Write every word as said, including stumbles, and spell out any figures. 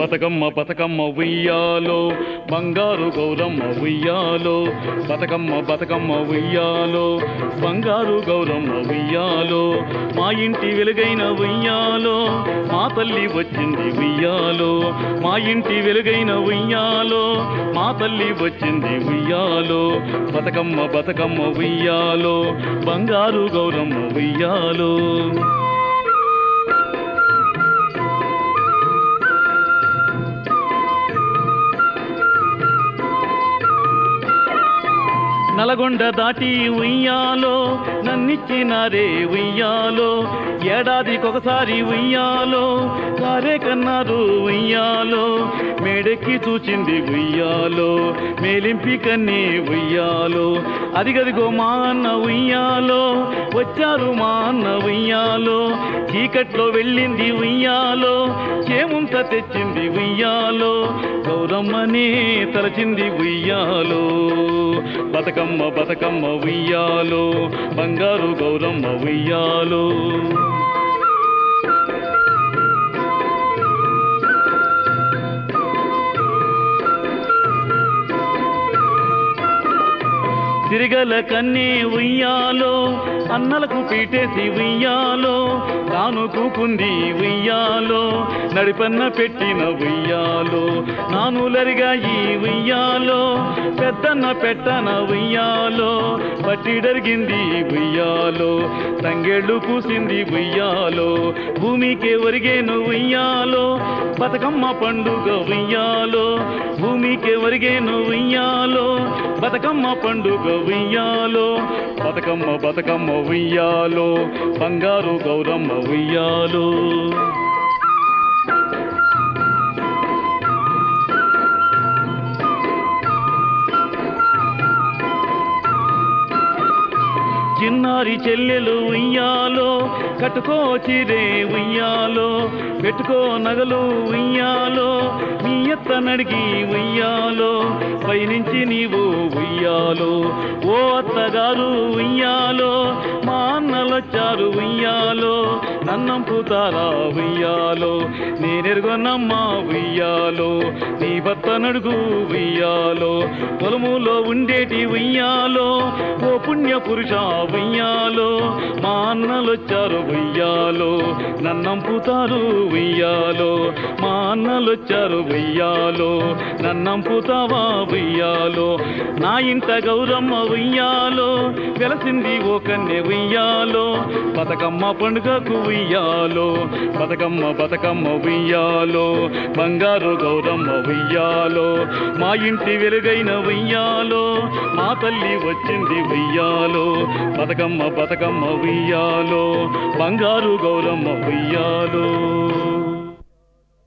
బతకమ్మ బతకమ్మ ఉయ్యాలో బంగారు గౌరమ్మ ఉయ్యాలో బతకమ్మ బతకమ్మ ఉయ్యాలో బంగారు గౌరమ్మ ఉయ్యాలో మా ఇంటి వెలుగైన ఉయ్యాలో మా తల్లి వచ్చింది ఉయ్యాలో మా ఇంటి వెలుగైన ఉయ్యాలో మా తల్లి వచ్చింది ఉయ్యాలో బతకమ్మ బతకమ్మ ఉయ్యాలో బంగారు గౌరమ్మ ఉయ్యాలో నల్గొండ దాటి ఉయ్యాలో నన్నిచ్చినారే ఉయ్యాలో ఏడాదికొకసారి ఉయ్యాలో కారే కన్నారు ఉయ్యాలో మేడెక్కి చూచింది ఉయ్యాలో మేలింపి కన్నీ ఉయ్యాలో అదిగదిగో మా అన్న ఉయ్యాలో వచ్చారు మా అన్న ఉయ్యాలో చీకట్లో వెళ్ళింది ఉయ్యాలో చేముంత తెచ్చింది ఉయ్యాలో గౌరమ్మనే తలచింది ఉయ్యాలో బతకమ్మ బతకమ్మ ఉయ్యాలో బంగారు గౌరమ్మ ఉయ్యాలో తిరగల కన్నే ఉయ్యాలో అన్నలకు పీటేసి ఉయ్యాలో తాను కూకుంది ఉయ్యాలో నడిపన్న పెట్టిన ఉయ్యాలో నానులరిగాయి ఉయ్యాలో పెద్దన్న పెట్టన ఉయ్యాలో పట్టిడరిగింది ఉయ్యాలో తంగేళ్ళు పూసింది ఉయ్యాలో భూమికి ఒరిగేను ఉయ్యాలో బతకమ్మ పండుగ ఉయ్యాలో భూమికి ఒరిగేను ఉయ్యాలో బతకమ్మ పండుగ ఉయ్యాలో బతకమ్మ బతకమ్మ ఉయ్యాలో బంగారు గౌరమ్మ ఉయ్యాలో చిన్నారి చెల్లెలు ఉయ్యాలో కట్టుకో చీరే ఉయ్యాలో పెట్టుకో నగలు ఉయ్యాలో నీ ఎత్త నడిగి ఉయ్యాలో పైనుంచి నీవు ఉయ్యాలో ఓ అత్తగారు ఉయ్యాలో మా అన్నలొచ్చారు ఉయ్యాలో నన్నంపుతారా ఉయ్యాలో నేనెరుగొన్నమ్మా ఉయ్యాలో నీ భర్త నడుగు ఉయ్యాలో పొలములో ఉండేటి ఉయ్యాలో ఓ పుణ్య పురుష ఉయ్యాలో మా అన్నలొచ్చారు ఉయ్యాలో నన్నంపుతారు ఉయ్యాలో మా అన్నలొచ్చారు ఉయ్యాలో నన్నంపుతావా ఉయ్యాలో నా ఇంట గౌరమ్మ ఉయ్యాలో వెలసింది ఓ కన్నె ఉయ్యాలో బతకమ్మ పండుగకు ఉయ్యాలో బతకమ్మ బతకమ్మ ఉయ్యాలో బంగారు గౌరమ్మ ఉయ్యాలో మా ఇంటి వెలుగైన ఉయ్యాలో మా తల్లి వచ్చింది ఉయ్యాలో బతకమ్మ బతకమ్మ ఉయ్యాలో బంగారు గౌరమ్మ ఉయ్యాలో